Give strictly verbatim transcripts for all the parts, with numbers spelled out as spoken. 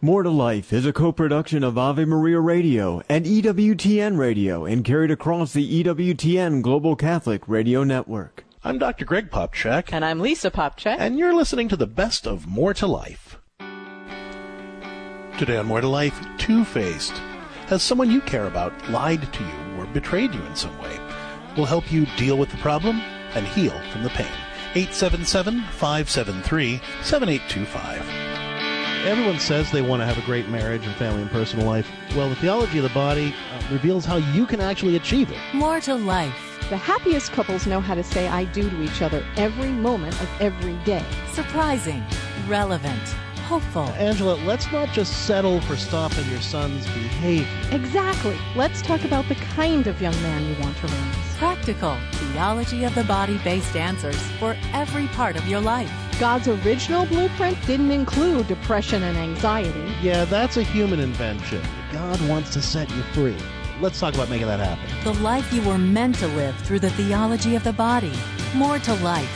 More to Life is a co-production of Ave Maria Radio and E W T N Radio and carried across the E W T N Global Catholic Radio Network. I'm Doctor Greg Popchak. And I'm Lisa Popchak. And you're listening to the best of More to Life. Today on More to Life, Two-Faced. Has someone you care about lied to you or betrayed you in some way? We'll help you deal with the problem and heal from the pain. eight seven seven, five seven three, seven eight two five. Everyone says they want to have a great marriage and family and personal life. Well, the theology of the body uh, reveals how you can actually achieve it. More to Life. The happiest couples know how to say I do to each other every moment of every day. Surprising, relevant, hopeful. Angela, let's not just settle for stopping your son's behavior. Exactly. Let's talk about the kind of young man you want to raise. Practical, theology of the body-based answers for every part of your life. God's original blueprint didn't include depression and anxiety. Yeah, that's a human invention. God wants to set you free. Let's talk about making that happen. The life you were meant to live through the theology of the body. More to Life.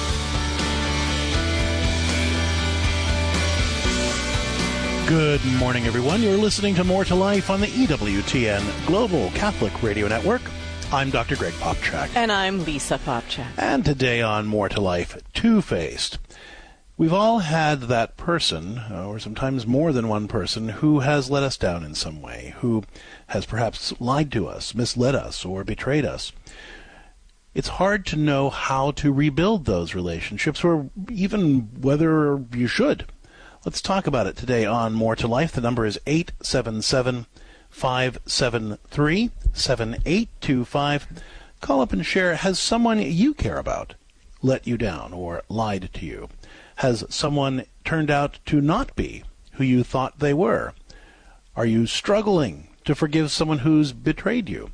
Good morning, everyone. You're listening to More to Life on the E W T N Global Catholic Radio Network. I'm Doctor Greg Popchak. And I'm Lisa Popchak. And today on More to Life, Two-Faced. We've all had that person, or sometimes more than one person, who has let us down in some way, who has perhaps lied to us, misled us, or betrayed us. It's hard to know how to rebuild those relationships, or even whether you should. Let's talk about it today on More to Life. The number is eight seven seven, five seven three, seven eight two five. Call up and share. Has someone you care about let you down or lied to you? Has someone turned out to not be who you thought they were? Are you struggling to forgive someone who's betrayed you?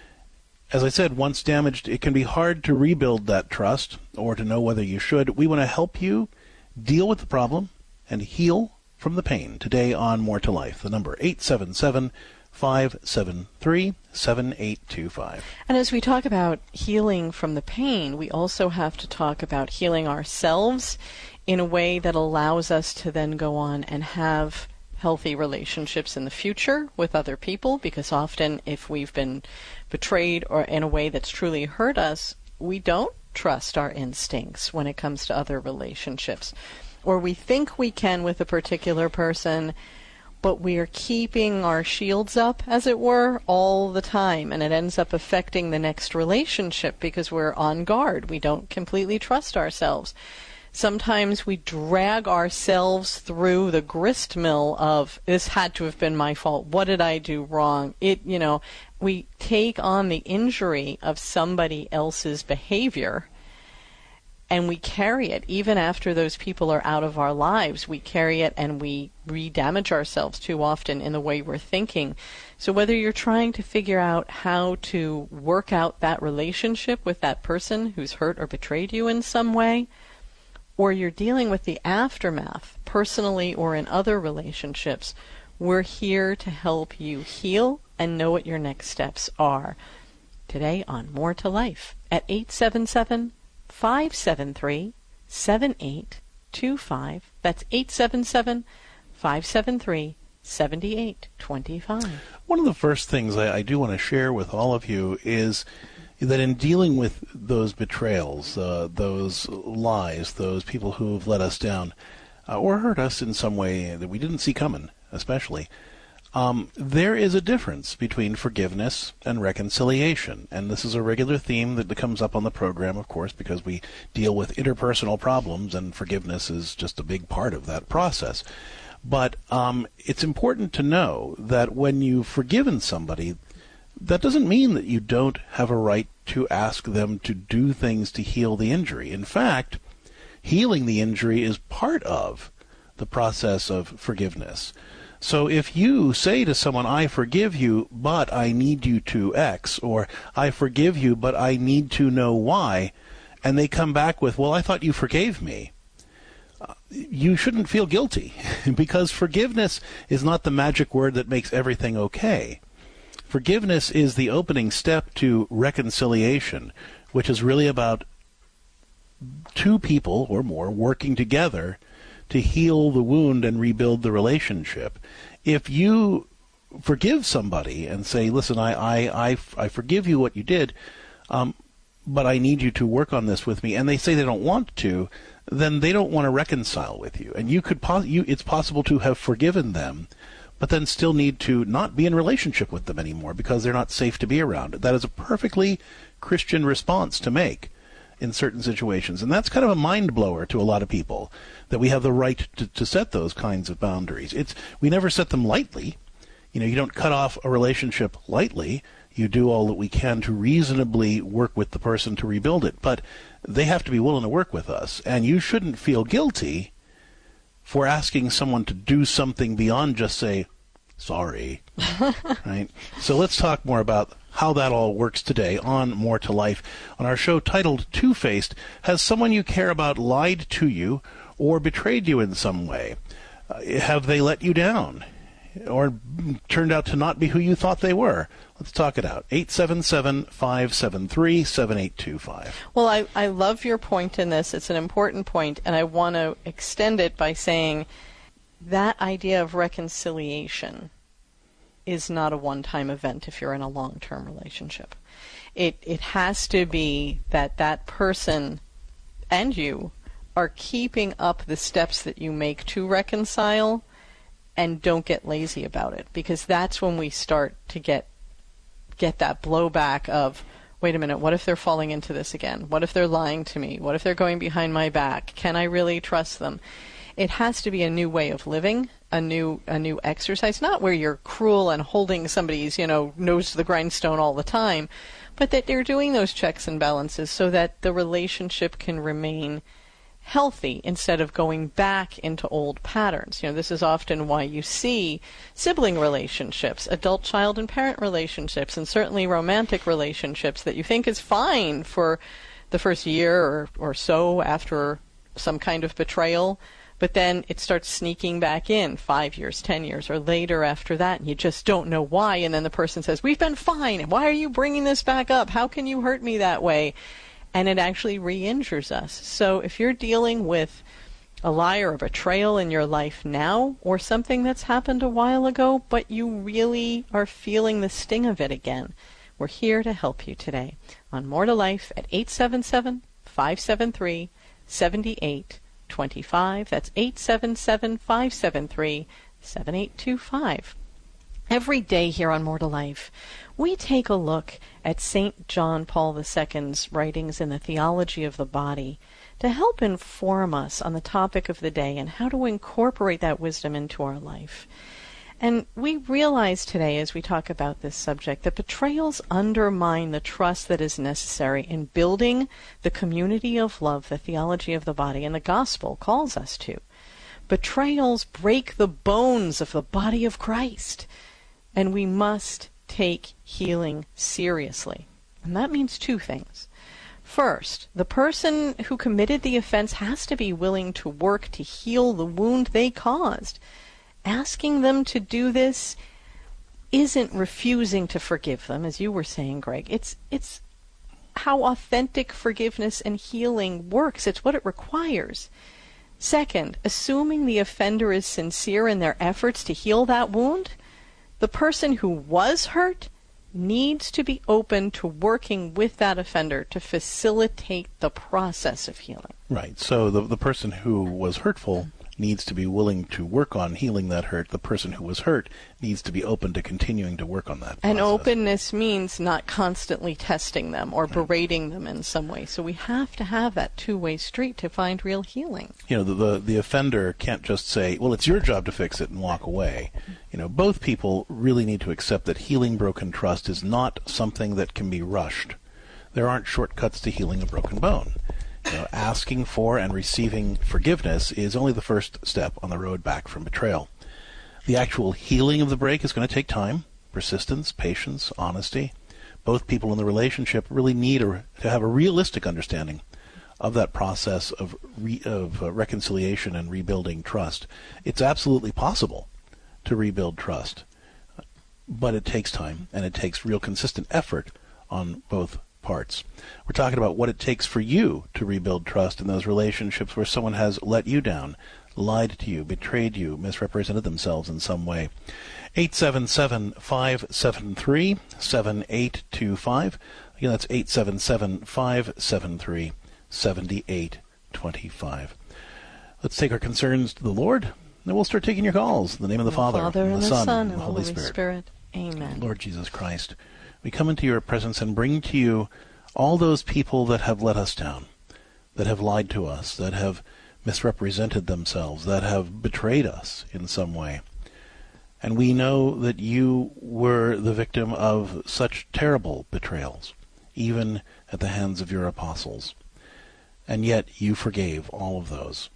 As I said, once damaged, it can be hard to rebuild that trust or to know whether you should. We want to help you deal with the problem and heal from the pain. Today on More to Life, the number eight seven seven, five seven three, seven eight two five. And as we talk about healing from the pain, we also have to talk about healing ourselves in a way that allows us to then go on and have healthy relationships in the future with other people, because often if we've been betrayed or in a way that's truly hurt us, we don't trust our instincts when it comes to other relationships. Or we think we can with a particular person, but we are keeping our shields up, as it were, all the time, and it ends up affecting the next relationship because we're on guard. We don't completely trust ourselves. Sometimes we drag ourselves through the grist mill of, this had to have been my fault. What did I do wrong? It, you know, we take on the injury of somebody else's behavior, and we carry it even after those people are out of our lives. We carry it and we re-damage ourselves too often in the way we're thinking. So whether you're trying to figure out how to work out that relationship with that person who's hurt or betrayed you in some way, or you're dealing with the aftermath, personally or in other relationships, we're here to help you heal and know what your next steps are. Today on More to Life at eight seven seven, five seven three, seven eight two five. That's eight seven seven, five seven three, seven eight two five. One of the first things I, I do want to share with all of you is that in dealing with those betrayals, uh, those lies, those people who've let us down uh, or hurt us in some way that we didn't see coming, especially, um, there is a difference between forgiveness and reconciliation. And this is a regular theme that comes up on the program, of course, because we deal with interpersonal problems, and forgiveness is just a big part of that process. But um, it's important to know that when you've forgiven somebody, that doesn't mean that you don't have a right to ask them to do things to heal the injury. In fact, healing the injury is part of the process of forgiveness. So if you say to someone, I forgive you, but I need you to X, or I forgive you, but I need to know why, and they come back with, well, I thought you forgave me, uh, you shouldn't feel guilty, because forgiveness is not the magic word that makes everything okay. Forgiveness is the opening step to reconciliation, which is really about two people or more working together to heal the wound and rebuild the relationship. If you forgive somebody and say, listen, I, I, I, I forgive you what you did, um, but I need you to work on this with me, and they say they don't want to, then they don't want to reconcile with you. And you could, pos- you, it's possible to have forgiven them, but then still need to not be in relationship with them anymore because they're not safe to be around. That is a perfectly Christian response to make in certain situations. And that's kind of a mind blower to a lot of people, that we have the right to, to set those kinds of boundaries. It's, we never set them lightly. You know, you don't cut off a relationship lightly. You do all that we can to reasonably work with the person to rebuild it. But they have to be willing to work with us. And you shouldn't feel guilty for asking someone to do something beyond just say, sorry. Right? So let's talk more about how that all works today on More to Life. On our show titled Two-Faced, has someone you care about lied to you or betrayed you in some way? Uh, have they let you down or turned out to not be who you thought they were? Let's talk it out. eight seven seven, five seven three, seven eight two five. Well, I, I love your point in this. It's an important point, and I want to extend it by saying that idea of reconciliation is not a one-time event if you're in a long-term relationship. It it has to be that that person and you are keeping up the steps that you make to reconcile, and don't get lazy about it, because that's when we start to get get that blowback of, wait a minute, what if they're falling into this again? What if they're lying to me? What if they're going behind my back? Can I really trust them? It has to be a new way of living, a new a new exercise, not where you're cruel and holding somebody's, you know, nose to the grindstone all the time, but that they're doing those checks and balances so that the relationship can remain healthy instead of going back into old patterns. You know, this is often why you see sibling relationships, adult child and parent relationships, and certainly romantic relationships that you think is fine for the first year or, or so after some kind of betrayal, but then it starts sneaking back in five years, ten years, or later after that, and you just don't know why, and then the person says, we've been fine, why are you bringing this back up? How can you hurt me that way? And it actually re-injures us. So if you're dealing with a lie or a betrayal in your life now, or something that's happened a while ago, but you really are feeling the sting of it again, we're here to help you today on More to Life at eight seven seven, five seven three, seven eight two five. That's eight seven seven, five seven three, seven eight two five. Every day here on More to Life, we take a look at Saint John Paul the Second's writings in the theology of the body to help inform us on the topic of the day and how to incorporate that wisdom into our life. And we realize today, as we talk about this subject, that betrayals undermine the trust that is necessary in building the community of love, the theology of the body, and the gospel calls us to. Betrayals break the bones of the body of Christ, and we must take healing seriously. And that means two things. First, the person who committed the offense has to be willing to work to heal the wound they caused. Asking them to do this isn't refusing to forgive them, as you were saying, Greg. It's it's how authentic forgiveness and healing works. It's what it requires. Second, assuming the offender is sincere in their efforts to heal that wound, the person who was hurt needs to be open to working with that offender to facilitate the process of healing. Right. So the the person who was hurtful needs to be willing to work on healing that hurt. The person who was hurt needs to be open to continuing to work on that process. And openness means not constantly testing them or berating them in some way. So we have to have that two-way street to find real healing. You know, the, the the offender can't just say, well, it's your job to fix it and walk away. You know, both people really need to accept that healing broken trust is not something that can be rushed. There aren't shortcuts to healing a broken bone. You know, asking for and receiving forgiveness is only the first step on the road back from betrayal. The actual healing of the break is going to take time, persistence, patience, honesty. Both people in the relationship really need a, to have a realistic understanding of that process of re, of uh, reconciliation and rebuilding trust. It's absolutely possible to rebuild trust, but it takes time and it takes real consistent effort on both parts. We're talking about what it takes for you to rebuild trust in those relationships where someone has let you down, lied to you, betrayed you, misrepresented themselves in some way. eight seven seven, five seven three, seven eight two five. Again, that's eight seven seven, five seven three, seven eight two five. Let's take our concerns to the Lord, and then we'll start taking your calls. In the name of the, the Father, Father, and the Son, Son, and the Holy, Holy Spirit. Spirit. Amen. Lord Jesus Christ, we come into your presence and bring to you all those people that have let us down, that have lied to us, that have misrepresented themselves, that have betrayed us in some way. And we know that you were the victim of such terrible betrayals, even at the hands of your apostles. And yet you forgave all of those.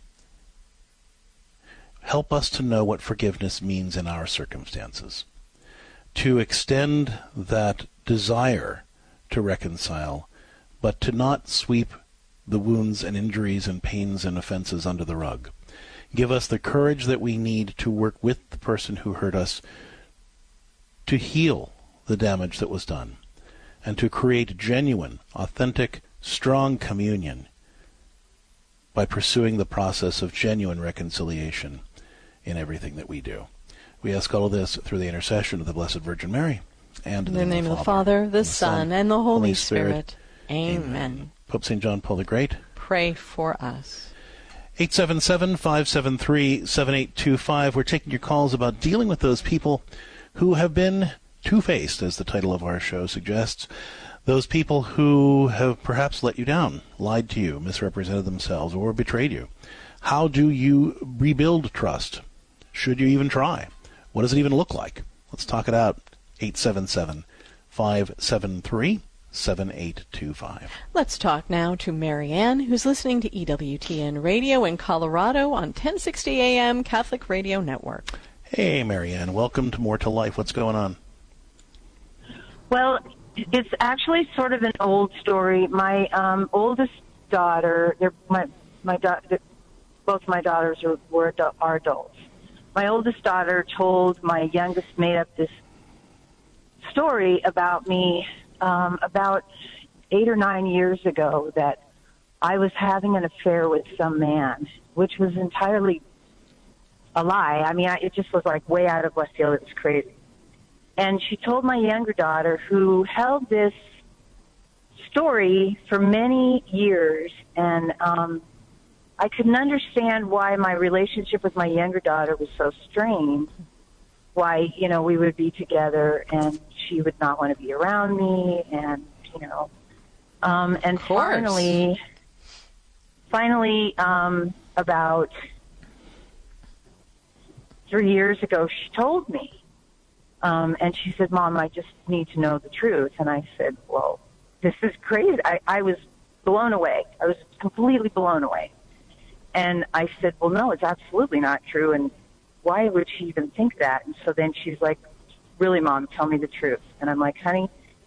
Help us to know what forgiveness means in our circumstances, to extend that desire to reconcile, but to not sweep the wounds and injuries and pains and offenses under the rug. Give us the courage that we need to work with the person who hurt us to heal the damage that was done and to create genuine, authentic, strong communion by pursuing the process of genuine reconciliation in everything that we do. We ask all of this through the intercession of the Blessed Virgin Mary and in the name of the Father, the Son, and the Holy Spirit. Amen. Pope Saint John Paul the Great, pray for us. eight seven seven, five seven three, seven eight two five. We're taking your calls about dealing with those people who have been two-faced, as the title of our show suggests. Those people who have perhaps let you down, lied to you, misrepresented themselves, or betrayed you. How do you rebuild trust? Should you even try? What does it even look like? Let's talk it out. eight seven seven, five seven three, seven eight two five. Let's talk now to Marianne, who's listening to E W T N Radio in Colorado on ten sixty A M Catholic Radio Network. Hey, Marianne. Welcome to More to Life. What's going on? Well, it's actually sort of an old story. My um, oldest daughter, my my da- both my daughters are, were are adults. My oldest daughter told my youngest, made up this story about me um, about eight or nine years ago that I was having an affair with some man, which was entirely a lie. I mean, I, it just was like way out of left field. It was crazy. And she told my younger daughter, who held this story for many years, and um, I couldn't understand why my relationship with my younger daughter was so strained, why, you know, we would be together and she would not want to be around me, and, you know, um, and finally, finally, um, about three years ago, she told me, um, and she said, Mom, I just need to know the truth. And I said, well, this is crazy. I, I was blown away. I was completely blown away. And I said, well, no, it's absolutely not true. And why would she even think that? And so then she's like, really, Mom, tell me the truth. And I'm like, honey,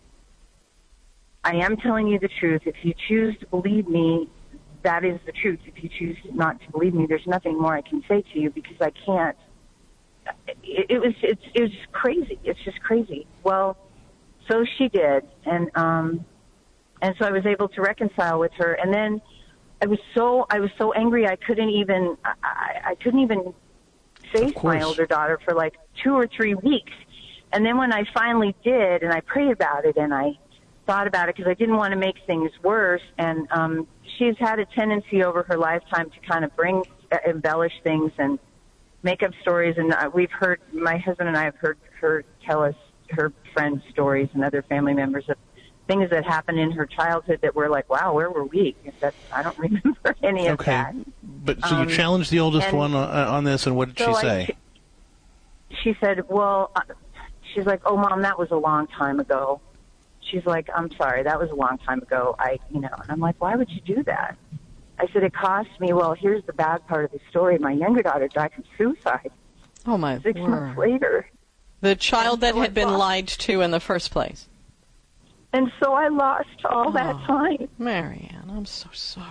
I am telling you the truth. If you choose to believe me, that is the truth. If you choose not to believe me, there's nothing more I can say to you, because I can't. It, it was it's, it was just crazy. It's just crazy. Well, so she did. And um, and so I was able to reconcile with her. And then I was so I was so angry I couldn't even I, I couldn't even face my older daughter for like two or three weeks. And then when I finally did, and I prayed about it, and I thought about it, because I didn't want to make things worse. And um, she's had a tendency over her lifetime to kind of bring uh, embellish things and make up stories. And uh, we've heard, my husband and I have heard her tell us her friends' stories and other family members of things that happened in her childhood that were like, wow, where were we? That's, I don't remember any of okay. that. But so um, you challenged the oldest and, one on, on this, and what did so she say? I, she, she said, well, uh, she's like, oh, Mom, that was a long time ago. She's like, I'm sorry, that was a long time ago. I, you know, and I'm like, why would you do that? I said, it cost me, well, here's the bad part of the story. My younger daughter died from suicide. Oh, my Six word. months later. The child that so had been lost. lied to in the first place. And so I lost all oh, that time. Marianne, I'm so sorry.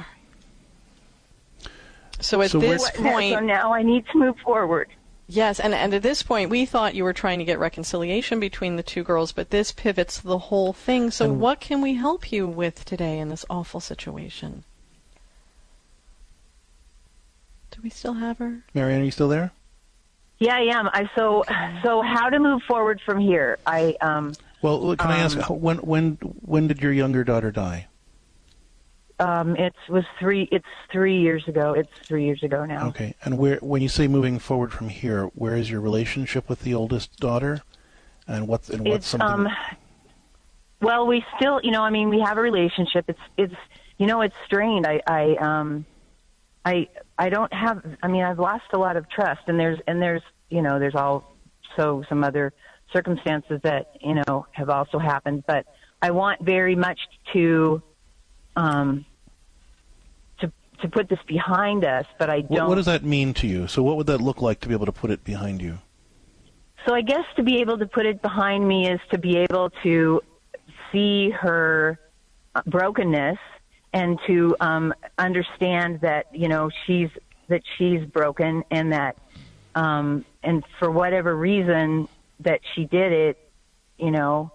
So at So this What- point... So now I need to move forward. Yes, and, and at this point, we thought you were trying to get reconciliation between the two girls, but this pivots the whole thing. So And what can we help you with today in this awful situation? Do we still have her? Marianne, are you still there? Yeah, I am. I so so how to move forward from here? I um. Well, look, can um, I ask when when when did your younger daughter die? Um, it was three. It's three years ago. It's three years ago now. Okay, and where when you say moving forward from here, where is your relationship with the oldest daughter, and what's and what's It's something? um. Well, we still, you know, I mean, we have a relationship. It's it's you know, it's strained. I I um, I I don't have. I mean, I've lost a lot of trust, and there's and there's you know, there's also some other circumstances that you know have also happened. But I want very much to um. to put this behind us, but I don't... What, what does that mean to you? So what would that look like to be able to put it behind you? So I guess to be able to put it behind me is to be able to see her brokenness and to um, understand that, you know, she's that she's broken and that, um, and for whatever reason that she did it, you know,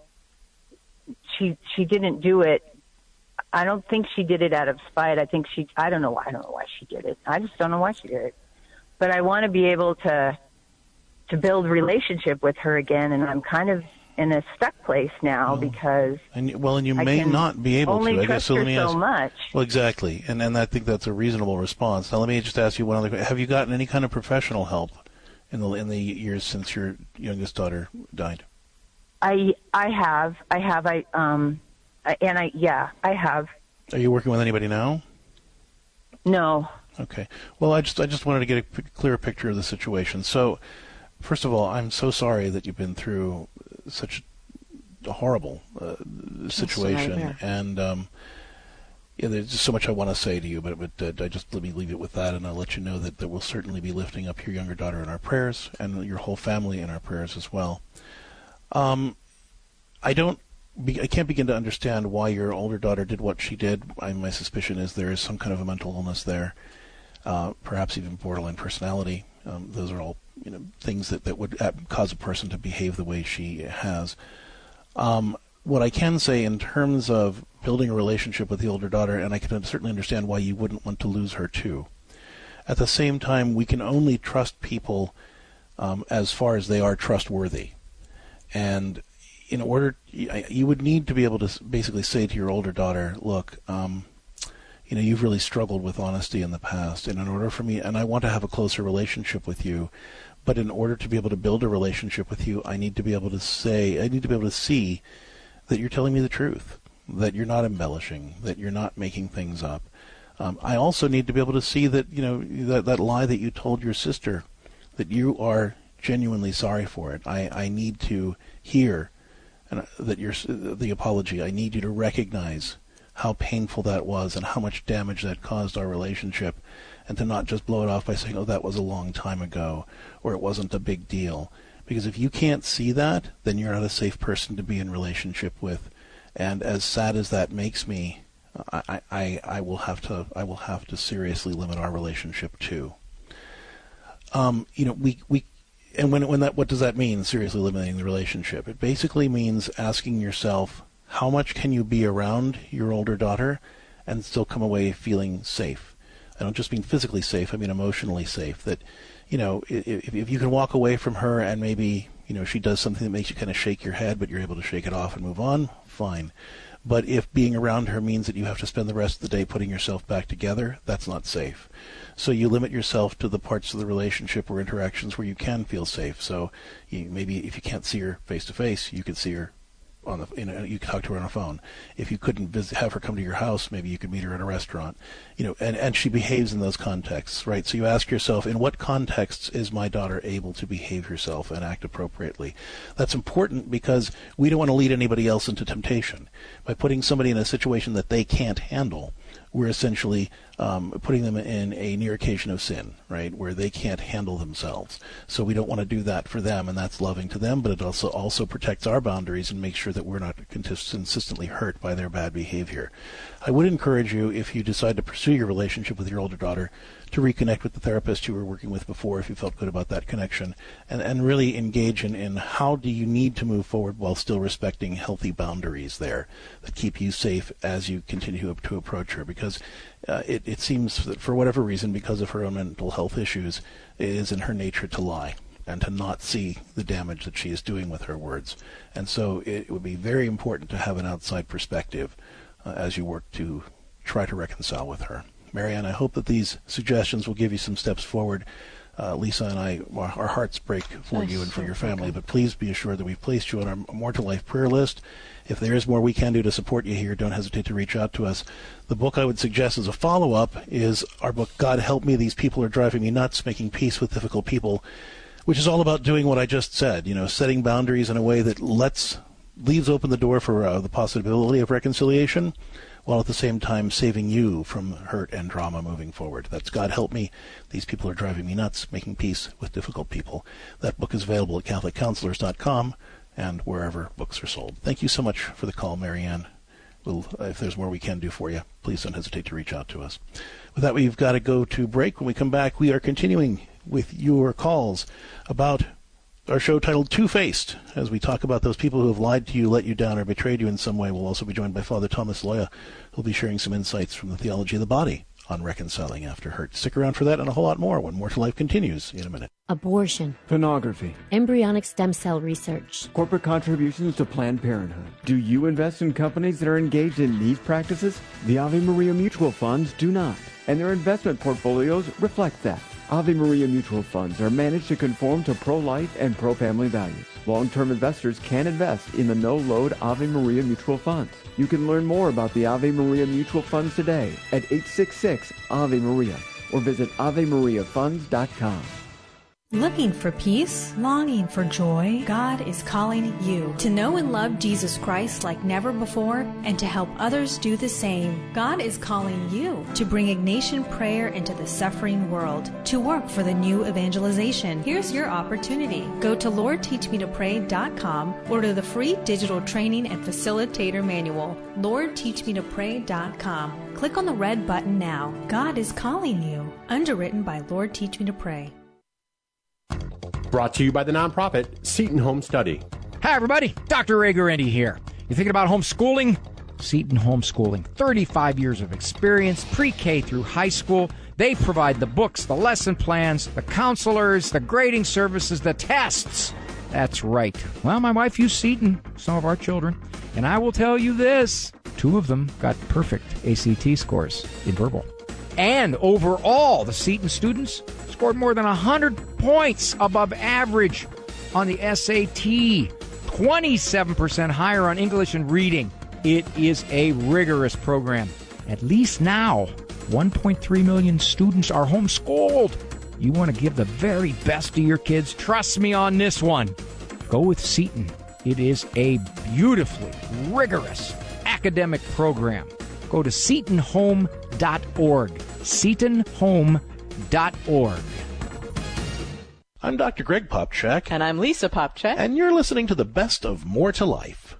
she she didn't do it. I don't think she did it out of spite. I think she, I don't know why, I don't know why she did it. I just don't know why she did it. But I want to be able to, to build a relationship with her again. And I'm kind of in a stuck place now oh. because. And well, and you I may not be able only to. I trust guess so. her Let me so ask. much. Well, exactly. And, and I think that's a reasonable response. Now let me just ask you one other question. Have you gotten any kind of professional help in the, in the years since your youngest daughter died? I, I have, I have, I, um, And I, yeah, I have. Are you working with anybody now? No. Okay. Well, I just, I just wanted to get a p- clearer picture of the situation. So, first of all, I'm so sorry that you've been through such a horrible uh, situation, and um, yeah, there's just so much I want to say to you. But, but uh, I just let me leave it with that, and I'll let you know that, that we'll certainly be lifting up your younger daughter in our prayers, and your whole family in our prayers as well. Um, I don't. I can't begin to understand why your older daughter did what she did. I, my suspicion is there is some kind of a mental illness there, uh, perhaps even borderline personality. Um, those are all, you know, things that, that would cause a person to behave the way she has. Um, what I can say in terms of building a relationship with the older daughter, and I can certainly understand why you wouldn't want to lose her too. At the same time, we can only trust people um, as far as they are trustworthy. And in order, you would need to be able to basically say to your older daughter, look, um, you know, you've really struggled with honesty in the past, and in order for me, and I want to have a closer relationship with you, but in order to be able to build a relationship with you, I need to be able to say, I need to be able to see that you're telling me the truth, that you're not embellishing, that you're not making things up. Um, I also need to be able to see that, you know, that, that lie that you told your sister, that you are genuinely sorry for it. I, I need to hear and that you're the apology. I need you to recognize how painful that was and how much damage that caused our relationship, and to not just blow it off by saying, oh, that was a long time ago, or it wasn't a big deal. Because if you can't see that, then you're not a safe person to be in relationship with. And as sad as that makes me, I, I, I will have to I will have to seriously limit our relationship too. Um, you know, we we And when when that what does that mean? Seriously limiting the relationship. It basically means asking yourself, how much can you be around your older daughter and still come away feeling safe? I don't just mean physically safe. I mean emotionally safe. That, you know, if, if you can walk away from her and maybe, you know, she does something that makes you kind of shake your head, but you're able to shake it off and move on, fine. But if being around her means that you have to spend the rest of the day putting yourself back together, that's not safe. So you limit yourself to the parts of the relationship or interactions where you can feel safe. So you, maybe if you can't see her face to face, you could see her on the, you know, you could talk to her on a phone. If you couldn't visit, have her come to your house, maybe you could meet her at a restaurant. You know, and, and she behaves in those contexts, right? So you ask yourself, in what contexts is my daughter able to behave herself and act appropriately? That's important because we don't want to lead anybody else into temptation. By putting somebody in a situation that they can't handle, we're essentially um, putting them in a near occasion of sin, right, where they can't handle themselves. So we don't want to do that for them, and that's loving to them, but it also also protects our boundaries and makes sure that we're not consistently hurt by their bad behavior. I would encourage you, if you decide to pursue your relationship with your older daughter, to reconnect with the therapist you were working with before if you felt good about that connection, and, and really engage in, in how do you need to move forward while still respecting healthy boundaries there that keep you safe as you continue to approach her. Because because uh, it, it seems that for whatever reason, because of her own mental health issues, it is in her nature to lie and to not see the damage that she is doing with her words. And so it would be very important to have an outside perspective uh, as you work to try to reconcile with her. Marianne, I hope that these suggestions will give you some steps forward. Uh, Lisa and I, our hearts break for you and for your family, but please be assured that we've placed you on our More to Life prayer list. If there is more we can do to support you here, don't hesitate to reach out to us. The book I would suggest as a follow-up is our book, God Help Me, These People Are Driving Me Nuts, Making Peace with Difficult People, which is all about doing what I just said, you know, setting boundaries in a way that lets, leaves open the door for uh, the possibility of reconciliation, while at the same time saving you from hurt and drama moving forward. That's God Help Me, These People Are Driving Me Nuts, Making Peace with Difficult People. That book is available at Catholic Counselors dot com and wherever books are sold. Thank you so much for the call, Marianne. We'll, uh, if there's more we can do for you, please don't hesitate to reach out to us. With that, we've got to go to break. When we come back, we are continuing with your calls about our show titled Two-Faced, as we talk about those people who have lied to you, let you down, or betrayed you in some way. We'll also be joined by Father Thomas Loya, who'll be sharing some insights from the theology of the body on reconciling after hurt. Stick around for that and a whole lot more when More to Life continues in a minute. Abortion. Pornography. Embryonic stem cell research. Corporate contributions to Planned Parenthood. Do you invest in companies that are engaged in these practices? The Ave Maria Mutual Funds do not, and their investment portfolios reflect that. Ave Maria Mutual Funds are managed to conform to pro-life and pro-family values. Long-term investors can invest in the no-load Ave Maria Mutual Funds. You can learn more about the Ave Maria Mutual Funds today at eight six six Ave Maria or visit ave maria funds dot com. Looking for peace? Longing for joy? God is calling you to know and love Jesus Christ like never before and to help others do the same. God is calling you to bring Ignatian prayer into the suffering world, to work for the new evangelization. Here's your opportunity. Go to lord teach me to pray dot com, order the free digital training and facilitator manual, lord teach me to pray dot com. Click on the red button now. God is calling you. Underwritten by Lord Teach Me to Pray. Brought to you by the nonprofit Seton Home Study. Hi, everybody. Doctor Ray Guarendi here. You thinking about homeschooling? Seton Homeschooling. thirty-five years of experience, pre-K through high school. They provide the books, the lesson plans, the counselors, the grading services, the tests. That's right. Well, my wife used Seton, some of our children. And I will tell you this. Two of them got perfect A C T scores in verbal. And overall, the Seton students scored more than one hundred points above average on the S A T, twenty-seven percent higher on English and reading. It is a rigorous program. At least now, one point three million students are homeschooled. You want to give the very best to your kids? Trust me on this one. Go with Seton. It is a beautifully rigorous academic program. Go to seton home dot org. seton home dot org. I'm Doctor Greg Popchak. And I'm Lisa Popchak. And you're listening to the best of More to Life.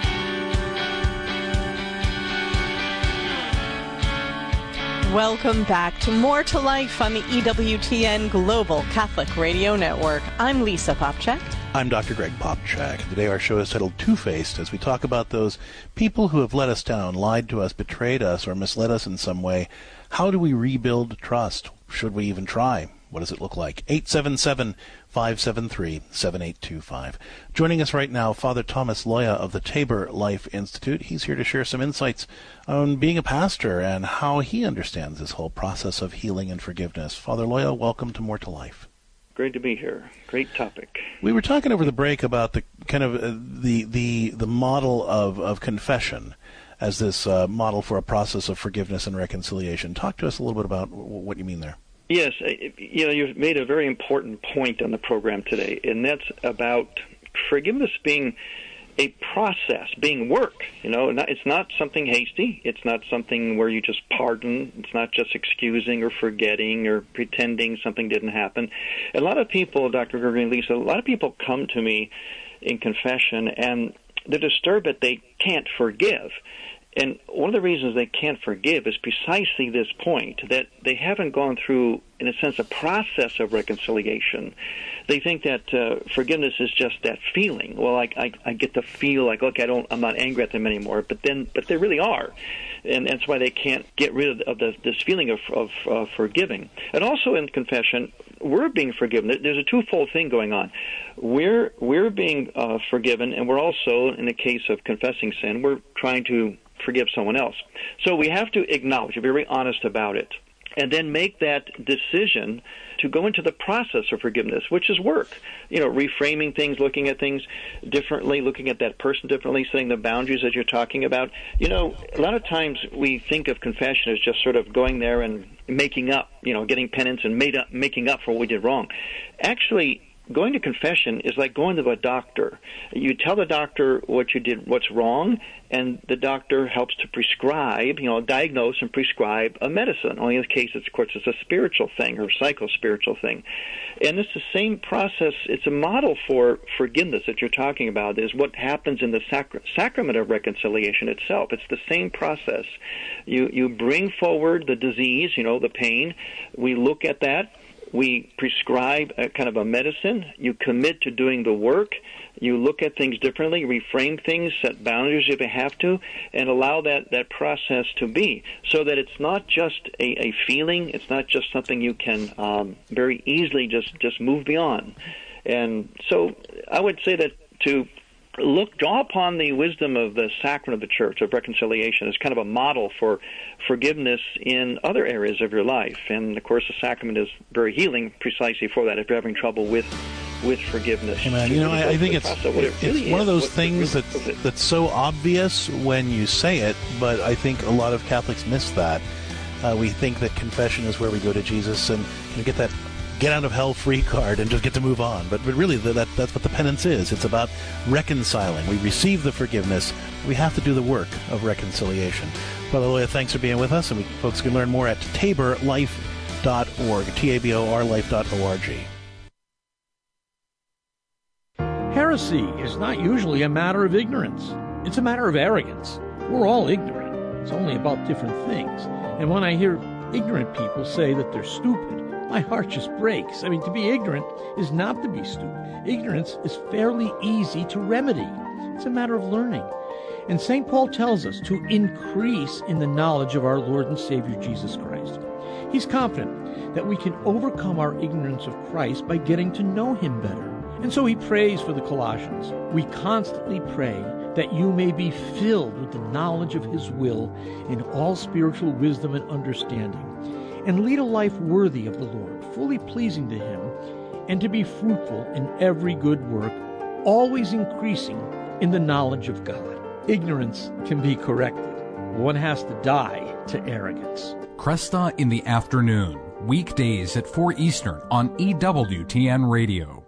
Welcome back to More to Life on the E W T N Global Catholic Radio Network. I'm Lisa Popchak. I'm Doctor Greg Popchak. Today our show is titled Two-Faced, as we talk about those people who have let us down, lied to us, betrayed us, or misled us in some way. How do we rebuild trust? Should we even try? What does it look like? eight seven seven, five seven three, seven eight two five. Joining us right now, Father Thomas Loya of the Tabor Life Institute. He's here to share some insights on being a pastor and how he understands this whole process of healing and forgiveness. Father Loya, welcome to More to Life. Great to be here. Great topic. We were talking over the break about the kind of uh, the the the model of, of confession as this uh, model for a process of forgiveness and reconciliation. Talk to us a little bit about w- what you mean there. Yes, you know, you've made a very important point on the program today, and that's about forgiveness being a process, being work. You know, it's not something hasty. It's not something where you just pardon. It's not just excusing or forgetting or pretending something didn't happen. A lot of people, Doctor Gregory and Lisa, a lot of people come to me in confession, and they're disturbed that they can't forgive. And one of the reasons they can't forgive is precisely this point, that they haven't gone through, in a sense, a process of reconciliation. They think that uh, forgiveness is just that feeling. Well, I, I, I get to feel like, okay, I don't, I'm not angry at them anymore, but then, but they really are, and that's why they can't get rid of, of the, this feeling of, of uh, forgiving. And also in confession, we're being forgiven. There's a twofold thing going on. We're we're being uh, forgiven, and we're also, in the case of confessing sin, we're trying to forgive someone else. So we have to acknowledge, be very honest about it, and then make that decision to go into the process of forgiveness, which is work. You know, reframing things, looking at things differently, looking at that person differently, setting the boundaries that you're talking about. You know, a lot of times we think of confession as just sort of going there and making up, you know, getting penance and made up, making up for what we did wrong. Actually, going to confession is like going to a doctor. You tell the doctor what you did, what's wrong, and the doctor helps to prescribe, you know, diagnose and prescribe a medicine. Only in this case, it's, of course, it's a spiritual thing or a psycho-spiritual thing. And it's the same process. It's a model for forgiveness that you're talking about, is what happens in the sacra- sacrament of reconciliation itself. It's the same process. You, you bring forward the disease, you know, the pain. We look at that. We prescribe a kind of a medicine. You commit to doing the work. You look at things differently, reframe things, set boundaries if you have to, and allow that, that process to be, so that it's not just a, a feeling. It's not just something you can um, very easily just, just move beyond. And so I would say that to look, draw upon the wisdom of the sacrament of the Church, of reconciliation, as kind of a model for forgiveness in other areas of your life. And, of course, the sacrament is very healing precisely for that, if you're having trouble with with forgiveness. Amen. You know, I, I think it's, it it's really one is, of those things that that's so obvious when you say it, but I think a lot of Catholics miss that. Uh, we think that confession is where we go to Jesus and you get that get out of hell free card and just get to move on. But, but really, that, that's what the penance is. It's about reconciling. We receive the forgiveness. We have to do the work of reconciliation. Brother Loya, thanks for being with us. And we, folks can learn more at tabor life dot org, T A B O R life dot org. Heresy is not usually a matter of ignorance. It's a matter of arrogance. We're all ignorant. It's only about different things. And when I hear ignorant people say that they're stupid, my heart just breaks. I mean, to be ignorant is not to be stupid. Ignorance is fairly easy to remedy. It's a matter of learning. And Saint Paul tells us to increase in the knowledge of our Lord and Savior Jesus Christ. He's confident that we can overcome our ignorance of Christ by getting to know him better. And so he prays for the Colossians. We constantly pray that you may be filled with the knowledge of his will in all spiritual wisdom and understanding, and lead a life worthy of the Lord, fully pleasing to him, and to be fruitful in every good work, always increasing in the knowledge of God. Ignorance can be corrected. One has to die to arrogance. Cresta in the Afternoon, weekdays at four Eastern on E W T N Radio.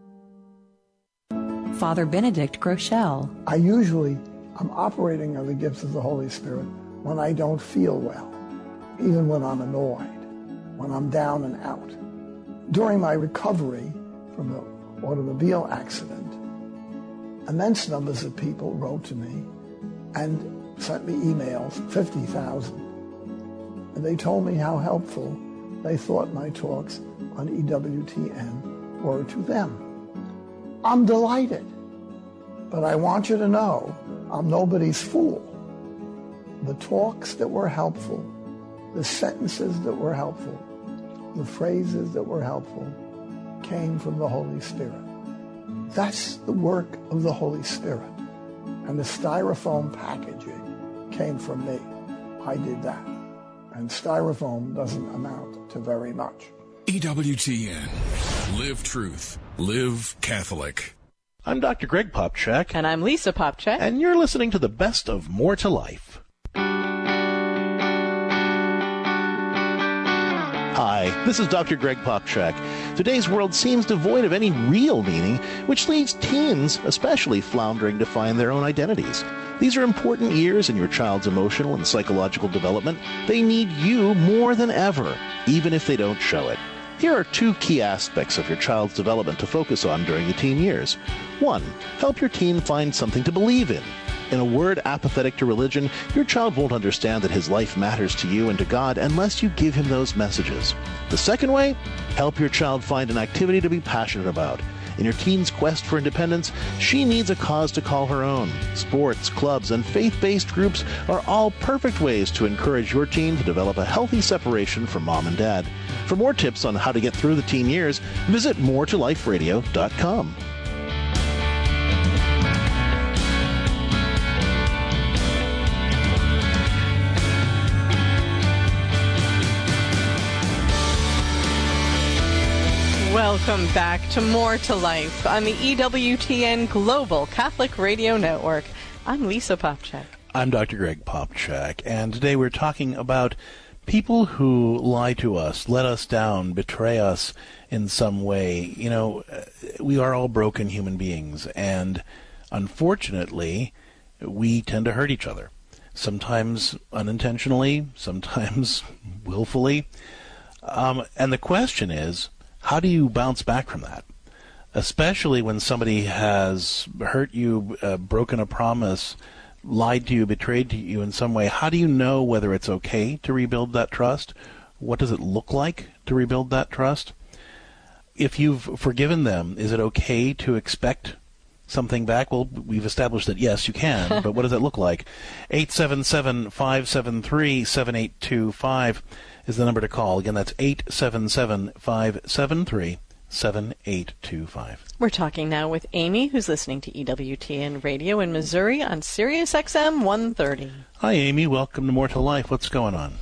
Father Benedict Groeschel. I usually am operating on the gifts of the Holy Spirit when I don't feel well, even when I'm annoyed, when I'm down and out. During my recovery from the automobile accident, immense numbers of people wrote to me and sent me emails, fifty thousand. And they told me how helpful they thought my talks on E W T N were to them. I'm delighted, but I want you to know I'm nobody's fool. The talks that were helpful, the sentences that were helpful, the phrases that were helpful came from the Holy Spirit. That's the work of the Holy Spirit. And the styrofoam packaging came from me. I did that. And styrofoam doesn't amount to very much. E W T N. Live truth. Live Catholic. I'm Doctor Greg Popcak. And I'm Lisa Popcak. And you're listening to the best of More to Life. Hi, this is Doctor Greg Popcak. Today's world seems devoid of any real meaning, which leaves teens especially floundering to find their own identities. These are important years in your child's emotional and psychological development. They need you more than ever, even if they don't show it. Here are two key aspects of your child's development to focus on during the teen years. One, help your teen find something to believe in. In a word apathetic to religion, your child won't understand that his life matters to you and to God unless you give him those messages. The second way, help your child find an activity to be passionate about. In your teen's quest for independence, she needs a cause to call her own. Sports, clubs, and faith-based groups are all perfect ways to encourage your teen to develop a healthy separation from mom and dad. For more tips on how to get through the teen years, visit more to life radio dot com. Welcome back to More to Life on the E W T N Global Catholic Radio Network. I'm Lisa Popchak. I'm Doctor Greg Popchak, and today we're talking about people who lie to us, let us down, betray us in some way. You know, we are all broken human beings, and unfortunately, we tend to hurt each other. Sometimes unintentionally, sometimes willfully. Um, and the question is, how do you bounce back from that? Especially when somebody has hurt you, uh, broken a promise, lied to you, betrayed to you in some way. How do you know whether it's okay to rebuild that trust? What does it look like to rebuild that trust? If you've forgiven them, is it okay to expect something back? Well, we've established that yes, you can, but what does it look like? eight seven seven, five seven three, seven eight two five is the number to call. Again, that's eight seven seven, five seven three, seven eight two five. We're talking now with Amy, who's listening to E W T N Radio in Missouri on Sirius X M one thirty. Hi, Amy. Welcome to More to Life. What's going on?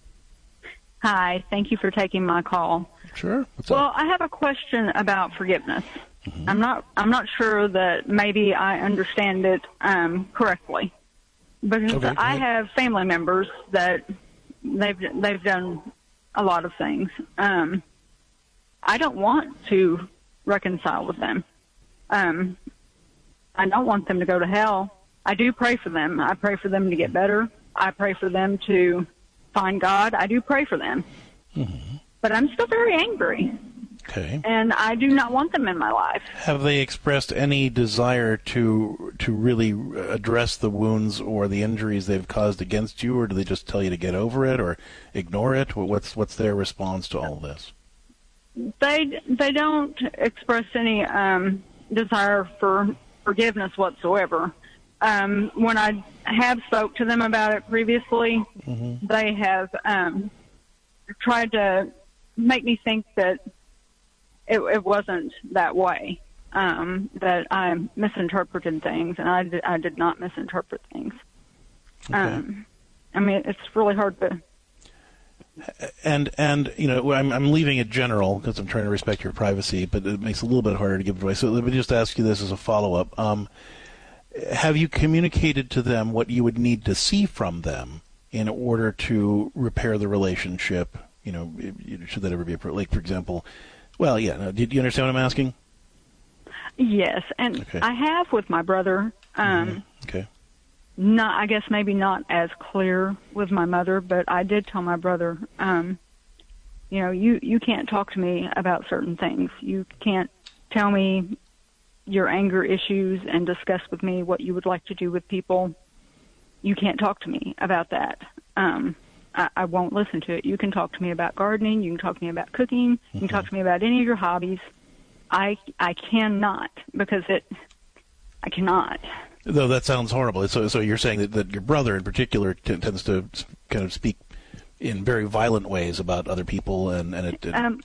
Hi. Thank you for taking my call. Sure. What's well, up? I have a question about forgiveness. Mm-hmm. I'm not. I'm not sure that maybe I understand it um, correctly, because Okay, go I ahead. have family members that they've they've done a lot of things. Um, I don't want to reconcile with them. Um, I don't want them to go to hell. I do pray for them. I pray for them to get better. I pray for them to find God. I do pray for them. Mm-hmm. But I'm still very angry. Okay. And I do not want them in my life. Have they expressed any desire to to really address the wounds or the injuries they've caused against you, or do they just tell you to get over it or ignore it? What's what's their response to all this? They they don't express any um, desire for forgiveness whatsoever. Um, when I have spoke to them about it previously, mm-hmm. they have um, tried to make me think that it, it wasn't that way, um, that I misinterpreted things, and I did, I did not misinterpret things. Okay. Um, I mean, it's really hard to... And, and you know, I'm, I'm leaving it general because I'm trying to respect your privacy, but it makes it a little bit harder to give advice. So let me just ask you this as a follow-up. Um, have you communicated to them what you would need to see from them in order to repair the relationship? You know, should that ever be a, like, for example, well, yeah, no, do you understand what I'm asking? Yes, and Okay. I have with my brother. Um, Mm-hmm. Okay. Not, I guess maybe not as clear with my mother, but I did tell my brother, um, you know, you, you can't talk to me about certain things. You can't tell me your anger issues and discuss with me what you would like to do with people. You can't talk to me about that. Um, I, I won't listen to it. You can talk to me about gardening. You can talk to me about cooking. You can Mm-hmm. talk to me about any of your hobbies. I, I cannot, because it, I cannot. Though that sounds horrible. So, so you're saying that, that your brother in particular t- tends to kind of speak in very violent ways about other people, and, and it, it Um,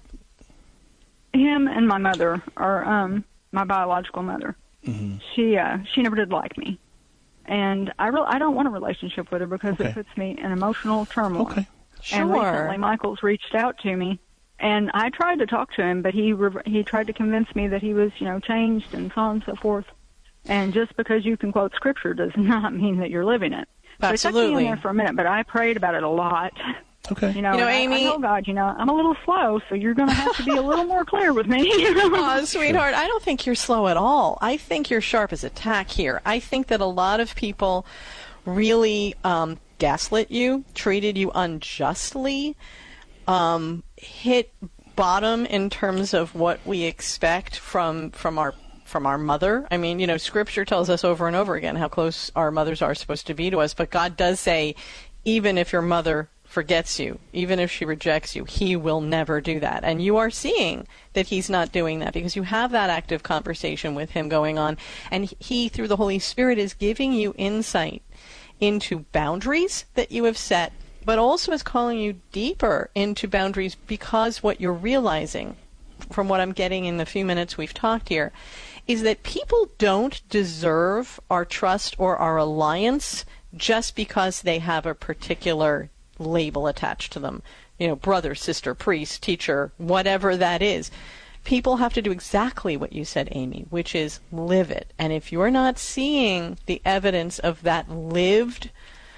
him and my mother, or um, my biological mother, mm-hmm. she uh, she never did like me, and I re- I don't want a relationship with her because Okay. it puts me in emotional turmoil. Okay. And Sure. recently, Michael's reached out to me, and I tried to talk to him, but he re- he tried to convince me that he was, you know, changed and so on and so forth. And just because you can quote scripture does not mean that you're living it. So it took me Absolutely. in there for a minute, but I prayed about it a lot. Okay. You know, You know, and I- Amy- I, told God, you know, I'm a little slow, so you're going to have to be a little more clear with me. Oh, sweetheart, I don't think you're slow at all. I think you're sharp as a tack here. I think that a lot of people really um, gaslit you, treated you unjustly, um, hit bottom in terms of what we expect from from our from our mother. I mean, you know, Scripture tells us over and over again how close our mothers are supposed to be to us, but God does say, even if your mother forgets you, even if she rejects you, he will never do that. And you are seeing that he's not doing that because you have that active conversation with him going on, and he, through the Holy Spirit, is giving you insight into boundaries that you have set, but also is calling you deeper into boundaries, because what you're realizing, from what I'm getting in the few minutes we've talked here, is that people don't deserve our trust or our alliance just because they have a particular label attached to them. You know, brother, sister, priest, teacher, whatever that is. People have to do exactly what you said, Amy, which is live it. And if you're not seeing the evidence of that lived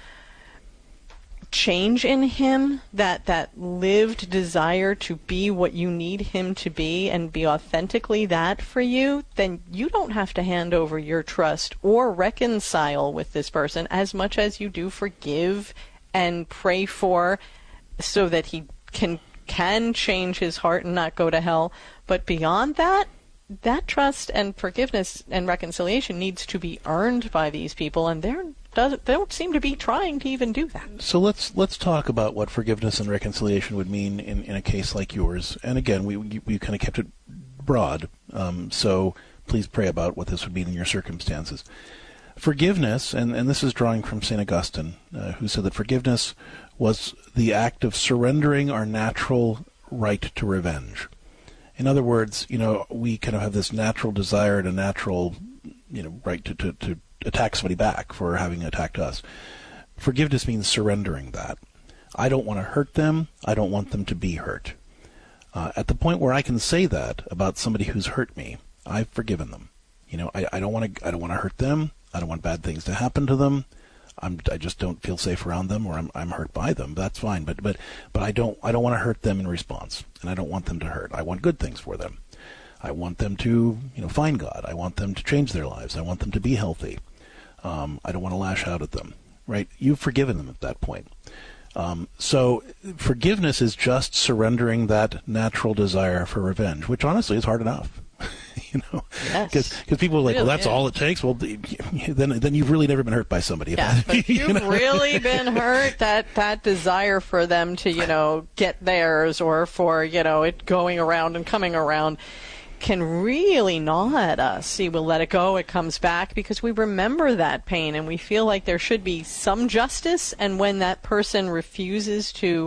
change in him, that that lived desire to be what you need him to be and be authentically that for you, then you don't have to hand over your trust or reconcile with this person as much as you do forgive and pray for, so that he can can change his heart and not go to hell. But beyond that, that trust and forgiveness and reconciliation needs to be earned by these people, and they're doesn't they don't seem to be trying to even do that. So let's let's talk about what forgiveness and reconciliation would mean in, in a case like yours. And again, we we, we kind of kept it broad. Um, so please pray about what this would mean in your circumstances. Forgiveness, and, and this is drawing from Saint Augustine, uh, who said that forgiveness was the act of surrendering our natural right to revenge. In other words, you know, we kind of have this natural desire and a natural, you know, right to, to, to attack somebody back for having attacked us. Forgiveness means surrendering that. I don't want to hurt them. I don't want them to be hurt. Uh, at the point where I can say that about somebody who's hurt me, I've forgiven them. You know, I, I don't want to. I don't want to hurt them. I don't want bad things to happen to them. I'm, I just don't feel safe around them, or I'm, I'm hurt by them. That's fine, but but but I don't I don't want to hurt them in response, and I don't want them to hurt. I want good things for them. I want them to, you know, find God. I want them to change their lives. I want them to be healthy. Um, I don't want to lash out at them. Right? You've forgiven them at that point. Um, so forgiveness is just surrendering that natural desire for revenge, which honestly is hard enough. You know, because yes. people are like, really well, that's is. all it takes. Well, then then you've really never been hurt by somebody. Yeah, but if you've you know? really been hurt, that that desire for them to, you know, get theirs, or for, you know, it going around and coming around, can really gnaw at us. See, we'll let it go, it comes back, because we remember that pain and we feel like there should be some justice, and when that person refuses to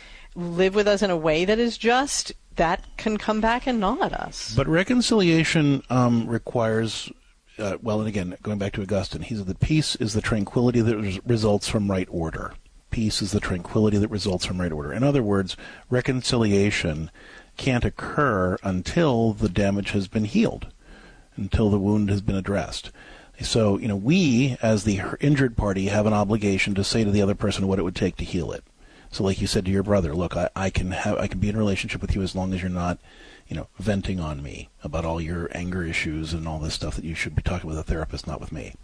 live with us in a way that is just, that can come back and gnaw at us. But reconciliation um, requires, uh, well, and again, going back to Augustine, he said that peace is the tranquility that res- results from right order. Peace is the tranquility that results from right order. In other words, reconciliation can't occur until the damage has been healed, until the wound has been addressed. So, you know, we, as the injured party, have an obligation to say to the other person what it would take to heal it. So, like you said to your brother, look, I, I can have, I can be in a relationship with you as long as you're not, you know, venting on me about all your anger issues and all this stuff that you should be talking with a therapist, not with me.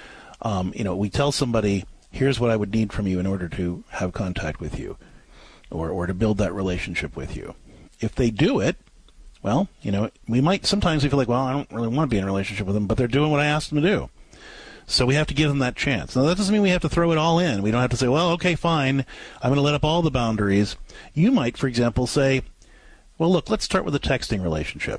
Um, you know, we tell somebody, here's what I would need from you in order to have contact with you, or or to build that relationship with you. If they do it, well, you know, we might sometimes we feel like, well, I don't really want to be in a relationship with them, but they're doing what I asked them to do. So we have to give them that chance. Now, that doesn't mean we have to throw it all in. We don't have to say, well, okay, fine, I'm going to let up all the boundaries. You might, for example, say, well, look, let's start with a texting relationship.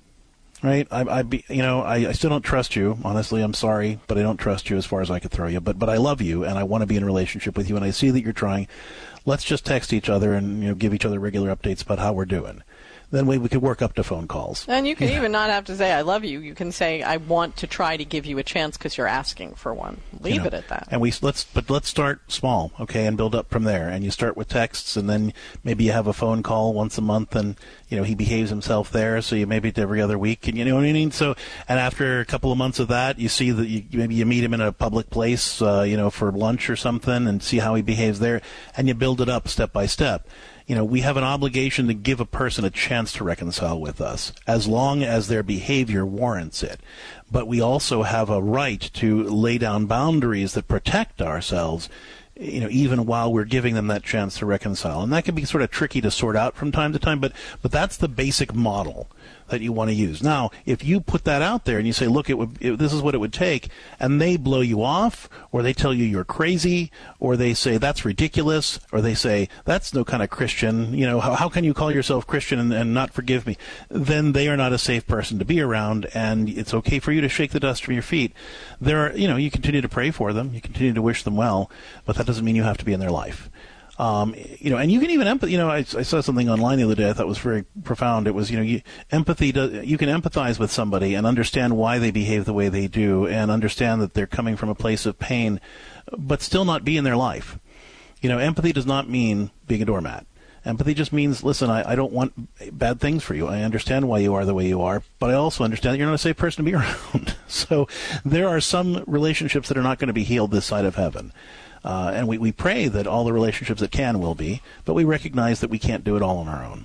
Right? I, I be, you know, I, I still don't trust you. Honestly, I'm sorry, but I don't trust you as far as I could throw you. But but I love you, and I want to be in a relationship with you, and I see that you're trying. Let's just text each other and, you know, give each other regular updates about how we're doing. Then we, we could work up to phone calls. And you can yeah. even not have to say, I love you. You can say, I want to try to give you a chance because you're asking for one. Leave you know, it at that. And we let's but let's start small, okay, and build up from there. And you start with texts, and then maybe you have a phone call once a month, and, you know, he behaves himself there, so you maybe every other week, and you know what I mean? So, and after a couple of months of that, you see that you, maybe you meet him in a public place, uh, you know, for lunch or something, and see how he behaves there, and you build it up step by step. You know, we have an obligation to give a person a chance to reconcile with us, as long as their behavior warrants it. But we also have a right to lay down boundaries that protect ourselves you know, even while we're giving them that chance to reconcile. And that can be sort of tricky to sort out from time to time, but but that's the basic model that you want to use. Now, if you put that out there and you say, look, it would, it, this is what it would take, and they blow you off, or they tell you you're crazy, or they say that's ridiculous, or they say that's no kind of Christian, you know, how, how can you call yourself Christian and, and not forgive me? Then they are not a safe person to be around, and it's okay for you to shake the dust from your feet. There are, you know, you continue to pray for them, you continue to wish them well, but that doesn't mean you have to be in their life. Um, you know, and you can even empathize. You know, I, I saw something online the other day I thought was very profound. It was, you know, you, empathy. Does, you can empathize with somebody and understand why they behave the way they do, and understand that they're coming from a place of pain, but still not be in their life. You know, empathy does not mean being a doormat. Empathy just means, listen, I, I don't want bad things for you. I understand why you are the way you are, but I also understand that you're not a safe person to be around. So there are some relationships that are not going to be healed this side of heaven. Uh, and we, we pray that all the relationships that can will be, but we recognize that we can't do it all on our own.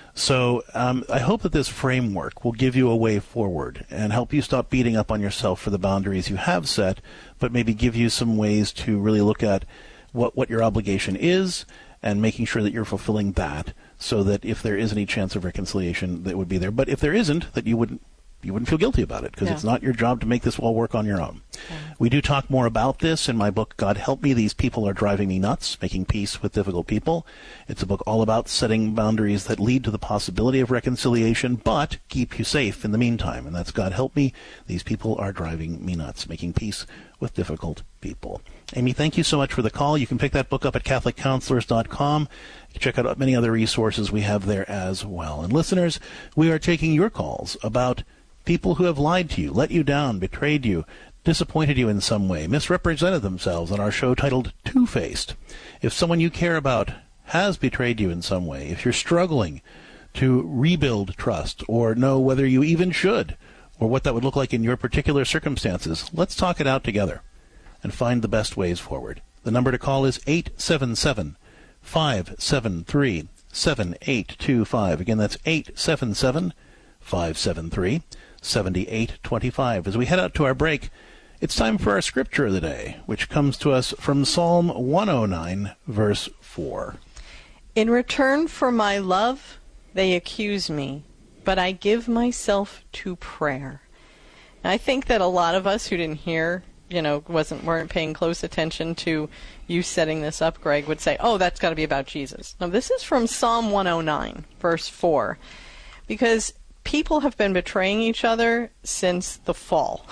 So um, I hope that this framework will give you a way forward and help you stop beating up on yourself for the boundaries you have set, but maybe give you some ways to really look at what, what your obligation is and making sure that you're fulfilling that, so that if there is any chance of reconciliation, that would be there. But if there isn't, that you wouldn't you wouldn't feel guilty about it, because yeah. It's not your job to make this all work on your own. Yeah. We do talk more about this in my book, God Help Me, These People Are Driving Me Nuts, Making Peace with Difficult People. It's a book all about setting boundaries that lead to the possibility of reconciliation, but keep you safe in the meantime. And that's God Help Me, These People Are Driving Me Nuts, Making Peace with Difficult People. Amy, thank you so much for the call. You can pick that book up at catholic counselors dot com. You can check out many other resources we have there as well. And listeners, we are taking your calls about people who have lied to you, let you down, betrayed you, disappointed you in some way, misrepresented themselves on our show titled Two-Faced. If someone you care about has betrayed you in some way, if you're struggling to rebuild trust or know whether you even should, or what that would look like in your particular circumstances, let's talk it out together and find the best ways forward. The number to call is eight seven seven, five seven three, seven eight two five. Again, that's eight seven seven, five seven three, seven eight two five. As we head out to our break, it's time for our scripture of the day, which comes to us from Psalm one oh nine, verse four. In return for my love, they accuse me, but I give myself to prayer. And I think that a lot of us who didn't hear, you know, wasn't weren't paying close attention to you setting this up, Greg, would say, oh, that's got to be about Jesus. Now, this is from Psalm one oh nine, verse four, because people have been betraying each other since the fall.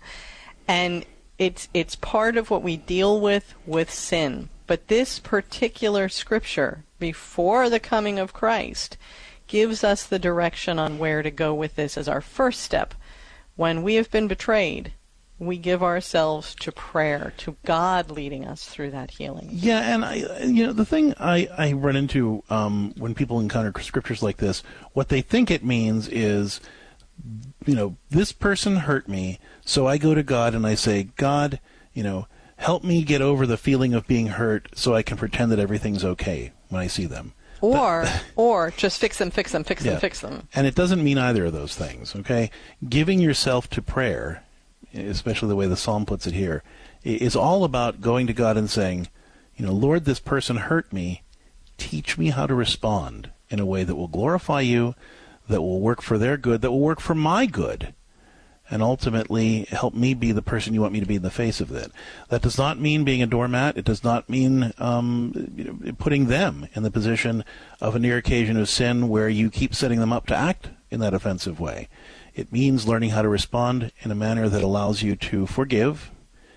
And it's it's part of what we deal with with sin. But this particular scripture, before the coming of Christ, gives us the direction on where to go with this as our first step. When we have been betrayed, we give ourselves to prayer, to God leading us through that healing. Yeah, and I, you know, the thing I, I run into um, when people encounter scriptures like this, what they think it means is, you know, this person hurt me, so I go to God and I say, God, you know, help me get over the feeling of being hurt so I can pretend that everything's okay when I see them. Or or just fix them, fix them, fix yeah. them, fix them. And it doesn't mean either of those things, okay? Giving yourself to prayer, especially the way the Psalm puts it here, is all about going to God and saying, you know, Lord, this person hurt me. Teach me how to respond in a way that will glorify you, that will work for their good, that will work for my good, and ultimately help me be the person you want me to be in the face of it. That does not mean being a doormat. It does not mean um, you know, putting them in the position of a near occasion of sin where you keep setting them up to act in that offensive way. It means learning how to respond in a manner that allows you to forgive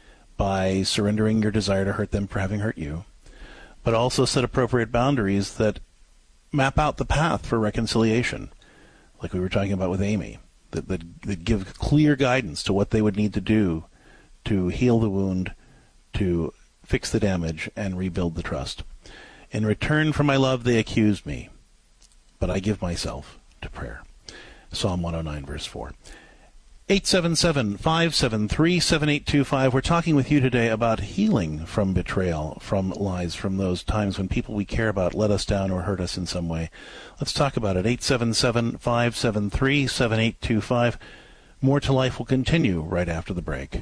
by surrendering your desire to hurt them for having hurt you, but also set appropriate boundaries that map out the path for reconciliation, like we were talking about with Amy, that, that, that give clear guidance to what they would need to do to heal the wound, to fix the damage, and rebuild the trust. In return for my love, they accuse me, but I give myself to prayer. Psalm one oh nine, verse four. eight seven seven, five seven three, seven eight two five. We're talking with you today about healing from betrayal, from lies, from those times when people we care about let us down or hurt us in some way. Let's talk about it. eight seven seven, five seven three, seven eight two five. More to Life will continue right after the break.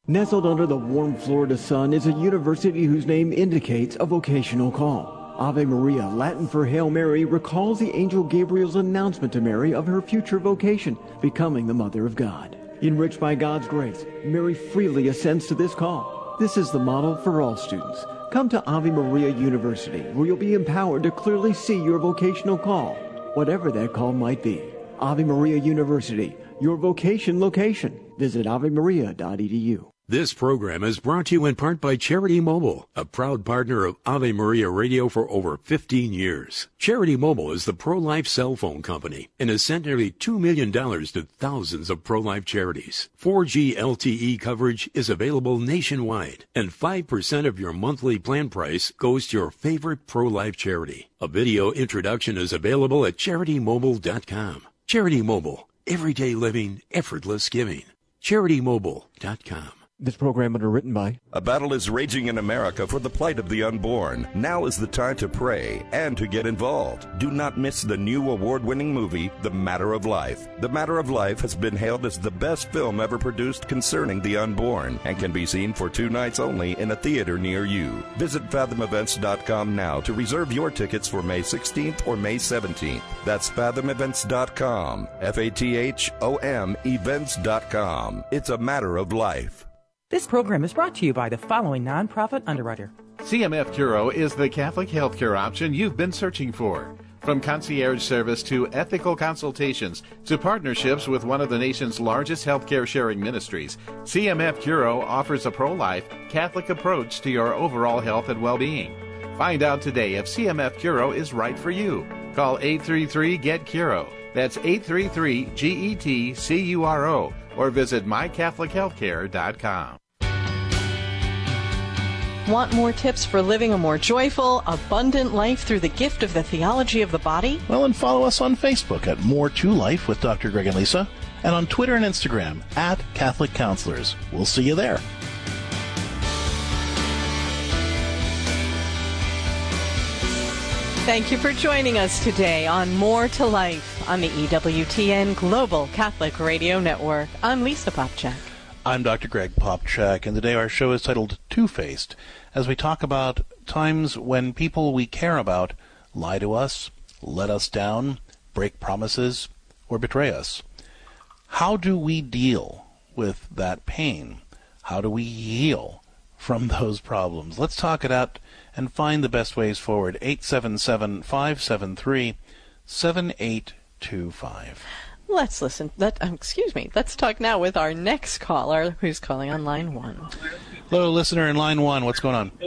Nestled under the warm Florida sun is a university whose name indicates a vocational call. Ave Maria, Latin for Hail Mary, recalls the angel Gabriel's announcement to Mary of her future vocation, becoming the Mother of God. Enriched by God's grace, Mary freely assents to this call. This is the model for all students. Come to Ave Maria University, where you'll be empowered to clearly see your vocational call, whatever that call might be. Ave Maria University, your vocation location. Visit ave maria dot e d u. This program is brought to you in part by Charity Mobile, a proud partner of Ave Maria Radio for over fifteen years. Charity Mobile is the pro-life cell phone company and has sent nearly two million dollars to thousands of pro-life charities. four G L T E coverage is available nationwide, and five percent of your monthly plan price goes to your favorite pro-life charity. A video introduction is available at charity mobile dot com. Charity Mobile, everyday living, effortless giving. charity mobile dot com. This program underwritten by... A battle is raging in America for the plight of the unborn. Now is the time to pray and to get involved. Do not miss the new award-winning movie, The Matter of Life. The Matter of Life has been hailed as the best film ever produced concerning the unborn and can be seen for two nights only in a theater near you. Visit fathom events dot com now to reserve your tickets for May sixteenth or May seventeenth. That's fathom events dot com. F A T H O M events dot com. It's a matter of life. This program is brought to you by the following nonprofit underwriter. C M F Curo is the Catholic healthcare option you've been searching for. From concierge service to ethical consultations to partnerships with one of the nation's largest healthcare sharing ministries, C M F Curo offers a pro-life, Catholic approach to your overall health and well-being. Find out today if C M F Curo is right for you. Call eight three three, G E T Curo. That's eight three three, G E T C U R O. Or visit my catholic healthcare dot com. Want more tips for living a more joyful, abundant life through the gift of the theology of the body? Well, and follow us on Facebook at More to Life with Doctor Greg and Lisa, and on Twitter and Instagram at Catholic Counselors. We'll see you there. Thank you for joining us today on More to Life on the E W T N Global Catholic Radio Network. I'm Lisa Popchak. I'm Doctor Greg Popchak, and today our show is titled Two-Faced, as we talk about times when people we care about lie to us, let us down, break promises, or betray us. How do we deal with that pain? How do we heal from those problems? Let's talk it out and find the best ways forward. eight seven seven, five seven three, seven eight two five. Let's listen. Let um, excuse me. Let's talk now with our next caller, who's calling on line one. Hello, listener in line one. What's going on?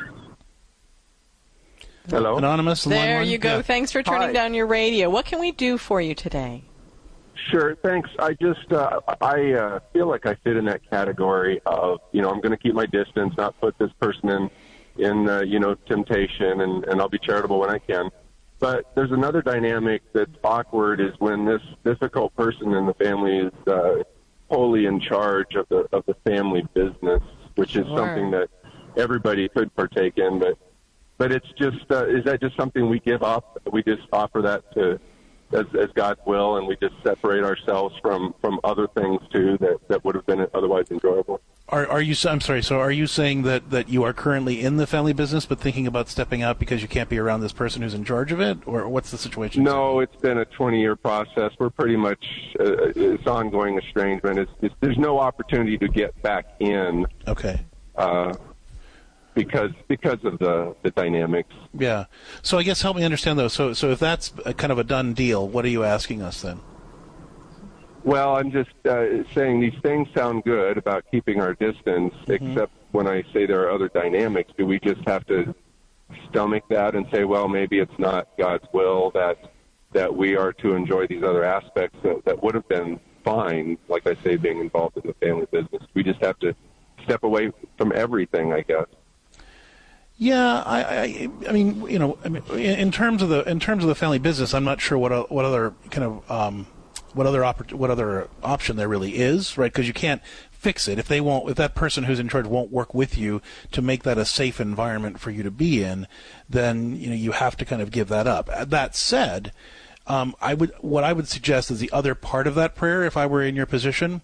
Hello, anonymous. In there line you one? go. Yeah. Thanks for turning Hi. down your radio. What can we do for you today? Sure, thanks. I just uh, I uh, feel like I fit in that category of, you know, I'm going to keep my distance, not put this person in in uh, you know, temptation, and, and I'll be charitable when I can. But there's another dynamic that's awkward, is when this difficult person in the family is uh, wholly in charge of the of the family business, which is Sure. something that everybody could partake in. But but it's just uh, is that just something we give up? We just offer that to as, as God's will, and we just separate ourselves from, from other things too that, that would have been otherwise enjoyable. Are are you? I'm sorry. So are you saying that, that you are currently in the family business, but thinking about stepping out because you can't be around this person who's in charge of it, or what's the situation? No, it's been a twenty-year process. We're pretty much uh, it's ongoing estrangement. It's, it's, there's no opportunity to get back in. Okay. Uh, because because of the, the dynamics. Yeah. So I guess help me understand though. So so if that's a kind of a done deal, what are you asking us then? Well, I'm just uh, saying these things sound good about keeping our distance, mm-hmm. except when I say there are other dynamics. Do we just have to stomach that and say, well, maybe it's not God's will that that we are to enjoy these other aspects that, that would have been fine, like I say, being involved in the family business. We just have to step away from everything, I guess. Yeah, I, I, I mean, you know, I mean, in terms of the in terms of the family business, I'm not sure what what other kind of um, what other oppor- what other option there really is, right? Because you can't fix it if they won't. If that person who's in charge won't work with you to make that a safe environment for you to be in, then you know you have to kind of give that up. That said, um, I would what I would suggest is the other part of that prayer, if I were in your position,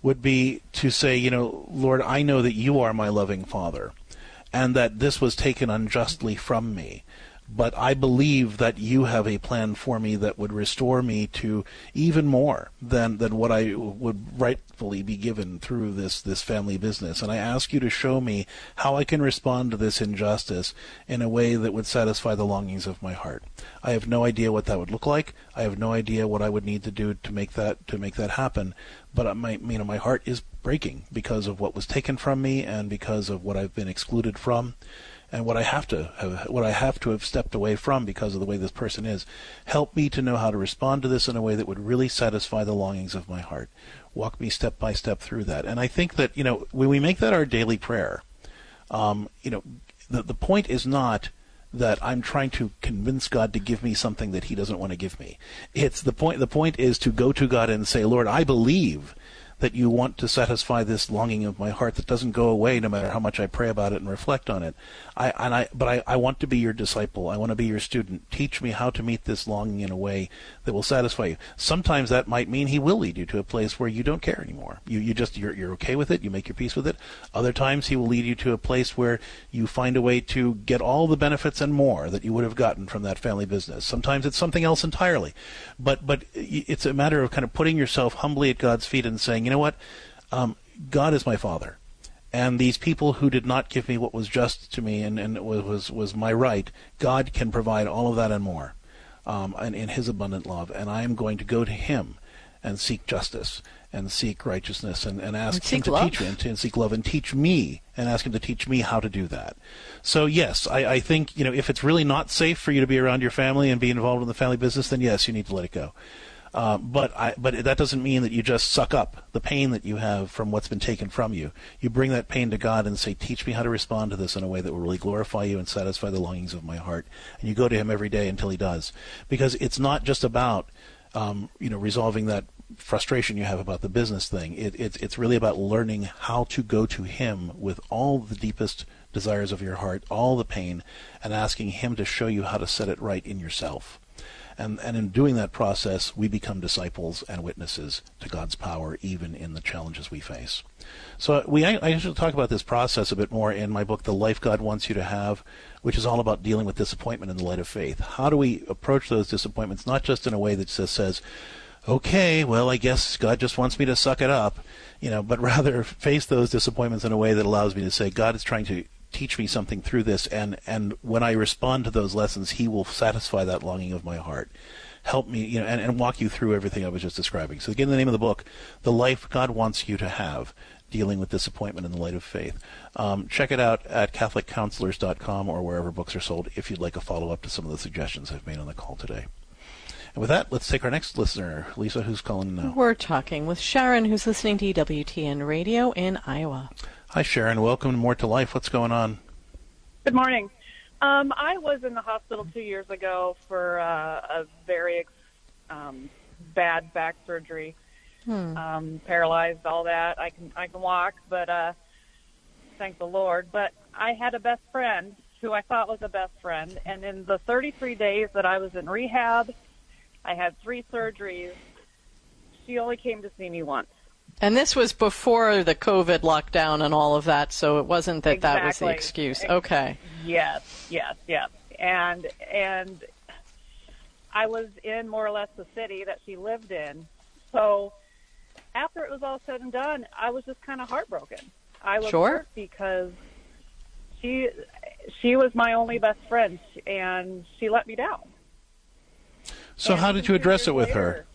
would be to say, you know, Lord, I know that you are my loving Father, and that this was taken unjustly from me. But I believe that you have a plan for me that would restore me to even more than, than what I would rightfully be given through this, this family business. And I ask you to show me how I can respond to this injustice in a way that would satisfy the longings of my heart. I have no idea what that would look like. I have no idea what I would need to do to make that to make that happen. But my, you know, my heart is breaking because of what was taken from me and because of what I've been excluded from. And what I have to have, what I have to have stepped away from because of the way this person is. Help me to know how to respond to this in a way that would really satisfy the longings of my heart. Walk me step by step through that. And I think that, you know, when we make that our daily prayer, um, you know, the the point is not that I'm trying to convince God to give me something that He doesn't want to give me. It's the point. The point is to go to God and say, Lord, I believe that you want to satisfy this longing of my heart that doesn't go away no matter how much I pray about it and reflect on it. I, and I, but I, I want to be your disciple. I want to be your student. Teach me how to meet this longing in a way that will satisfy you. Sometimes that might mean He will lead you to a place where you don't care anymore. You, you just, you're, you're okay with it. You make your peace with it. Other times He will lead you to a place where you find a way to get all the benefits and more that you would have gotten from that family business. Sometimes it's something else entirely. But, but it's a matter of kind of putting yourself humbly at God's feet and saying, you know what? Um, God is my Father. And these people who did not give me what was just to me and, and was, was was my right, God can provide all of that and more um, and in His abundant love. And I am going to go to Him and seek justice and seek righteousness and, and ask Him to love. teach me and, to, and seek love and teach me and ask Him to teach me how to do that. So, yes, I, I think, you know, if it's really not safe for you to be around your family and be involved in the family business, then yes, you need to let it go. Uh, but I, but that doesn't mean that you just suck up the pain that you have from what's been taken from you. You bring that pain to God and say, teach me how to respond to this in a way that will really glorify you and satisfy the longings of my heart. And you go to Him every day until He does. Because it's not just about um, you know, resolving that frustration you have about the business thing. It, it, it's really about learning how to go to Him with all the deepest desires of your heart, all the pain, and asking Him to show you how to set it right in yourself. And, and in doing that process, we become disciples and witnesses to God's power, even in the challenges we face. So we, I, I usually talk about this process a bit more in my book, The Life God Wants You to Have, which is all about dealing with disappointment in the light of faith. How do we approach those disappointments, not just in a way that just says, okay, well, I guess God just wants me to suck it up, you know, but rather face those disappointments in a way that allows me to say, God is trying to teach me something through this, and, and when I respond to those lessons, He will satisfy that longing of my heart. Help me, you know, and, and walk you through everything I was just describing. So again, the name of the book, The Life God Wants You to Have, Dealing with Disappointment in the Light of Faith. Um, check it out at catholic counselors dot com or wherever books are sold if you'd like a follow-up to some of the suggestions I've made on the call today. And with that, let's take our next listener. Lisa, who's calling now? We're talking with Sharon, who's listening to E W T N Radio in Iowa. Hi, Sharon. Welcome to More to Life. What's going on? Good morning. Um, I was in the hospital two years ago for uh, a very um, bad back surgery. Hmm. Um, paralyzed, all that. I can I can walk, but uh, thank the Lord. But I had a best friend who I thought was a best friend, and in the thirty-three days that I was in rehab, I had three surgeries. She only came to see me once. And this was before the COVID lockdown and all of that, so it wasn't that Exactly. that was the excuse. Okay. Yes, yes, yes. And and I was in more or less the city that she lived in. So after it was all said and done, I was just kind of heartbroken. I was Sure. hurt because she she was my only best friend, and she let me down. So And how did you address it with later, her?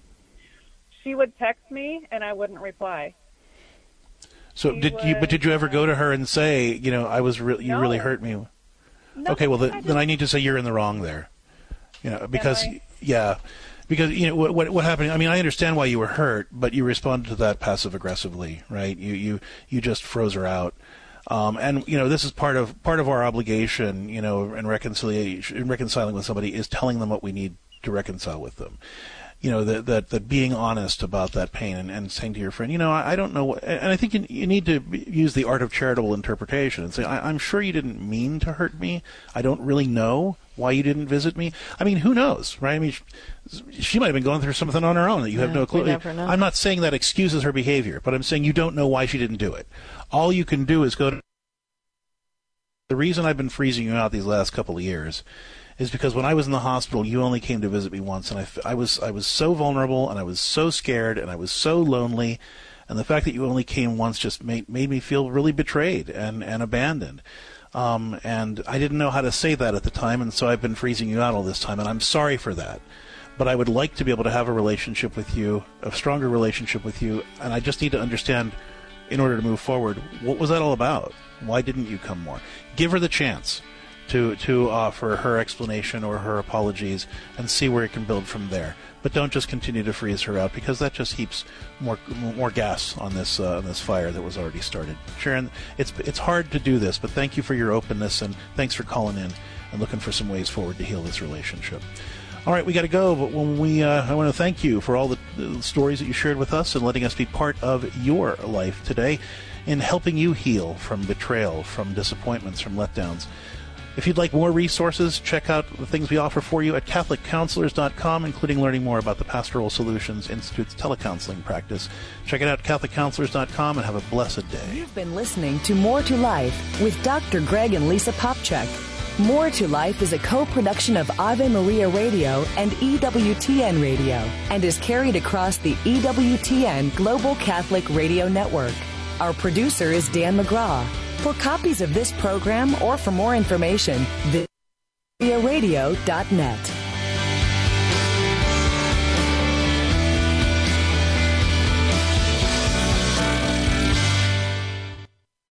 She would text me, and I wouldn't reply. So She did you? But did you ever go to her and say, you know, I was really, you No. really hurt me? No, okay, well I then, then I need to say you're in the wrong there. You know, because I? yeah, because you know what, what what happened. I mean, I understand why you were hurt, but you responded to that passive aggressively, right? You you you just froze her out. Um, and you know, this is part of part of our obligation, you know, in reconciliation, in reconciling with somebody, is telling them what we need to reconcile with them. You know, that that that being honest about that pain and, and saying to your friend, you know, I, I don't know, what, and I think you, you need to use the art of charitable interpretation and say, I, I'm sure you didn't mean to hurt me. I don't really know why you didn't visit me? I mean, who knows, right? I mean, she might have been going through something on her own that you yeah, have no clue. We never know. I'm not saying that excuses her behavior, but I'm saying you don't know why she didn't do it. All you can do is go to... The reason I've been freezing you out these last couple of years is because when I was in the hospital, you only came to visit me once, and I, I was I was so vulnerable, and I was so scared, and I was so lonely, and the fact that you only came once just made made me feel really betrayed and, and abandoned. Um, and I didn't know how to say that at the time, and so I've been freezing you out all this time, and I'm sorry for that. But I would like to be able to have a relationship with you, a stronger relationship with you, and I just need to understand, in order to move forward, what was that all about? Why didn't you come more? Give her the chance to to offer her explanation or her apologies and see where it can build from there. But don't just continue to freeze her out, because that just heaps more more gas on this uh, on this fire that was already started. Sharon, it's it's hard to do this, but thank you for your openness, and thanks for calling in and looking for some ways forward to heal this relationship. All right, we got to go, but when we uh, I want to thank you for all the, the stories that you shared with us and letting us be part of your life today in helping you heal from betrayal, from disappointments, from letdowns. If you'd like more resources, check out the things we offer for you at Catholic Counselors dot com, including learning more about the Pastoral Solutions Institute's telecounseling practice. Check it out at Catholic Counselors dot com and have a blessed day. You've been listening to More to Life with Doctor Greg and Lisa Popchak. More to Life is a co-production of Ave Maria Radio and E W T N Radio and is carried across the E W T N Global Catholic Radio Network. Our producer is Dan McGraw. For copies of this program or for more information, visit radio dot net.